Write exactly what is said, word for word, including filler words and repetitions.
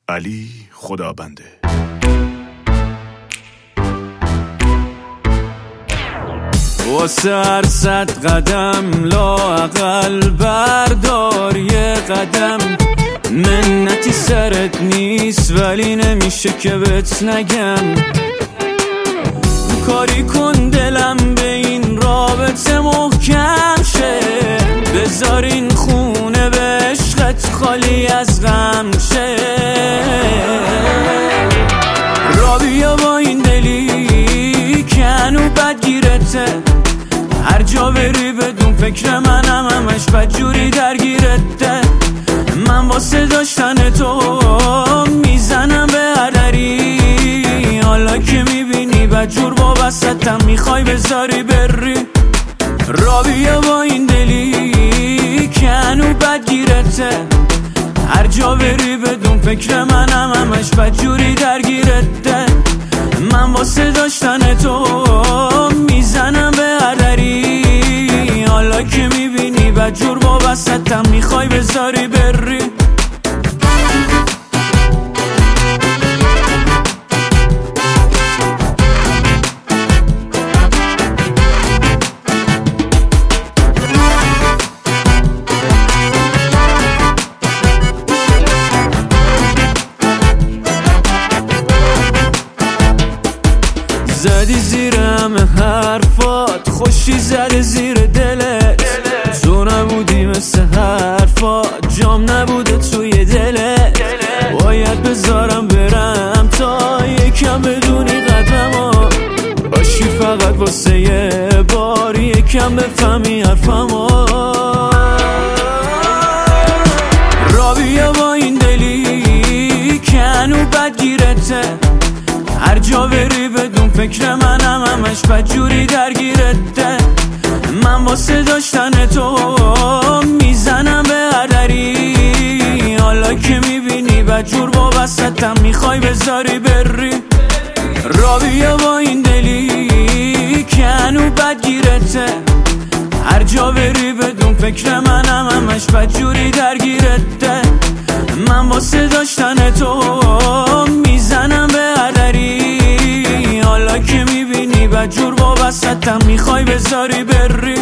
علی خدابنده. واسه هر صد قدم لااقل بردار یه قدم. منتی سرت نیست ولی نمیشه که بهت نگم. کاری کن دلم به این رابطه محکم شه. بذار این خونه به عشقت خالی از غم شه. را بیا با این دلی که هنو بد گیرته. هر جا بری بدون فکر منم همش بدجوری درگیرته. من واسه داشتن تو میزنم به هر دری. حالا که میبینی بدجور با وسطم میخوای بذاری بری. را بیا با این دلی که هنو بدگیرته. هر جا بری بدون فکر منم همش بدجوری درگیرته. من واسه داشتن تو میزنم به هر دری. حالا که میبینی بدجور با وسطم میخوای بذاری بری. زدی زیر همه حرفات، خوشی زده زیر دلت. تو نبودی مثل حرفات، جام نبوده توی دلت. باید بذارم برم تا یکم بدونی قدرمو باشی فقط واسه یه بار یکم بفهمی حرفمو. را بیا با این دلی که هنو بدگیرته. هر جا بری بدون فکر منم همش بدجوری درگیرته. من واسه داشتن تو میزنم به هر دری. حالا که میبینی بدجور با وسطم میخوای بذاری بری. را بیا با این دلی که هنو بدگیرته. هر جا بری بدون فکر منم همش بدجوری درگیرته. من واسه داشتن تو میزنم به هر دری. حالا که میبینی بدجور با وسطم میخوای بذاری بری.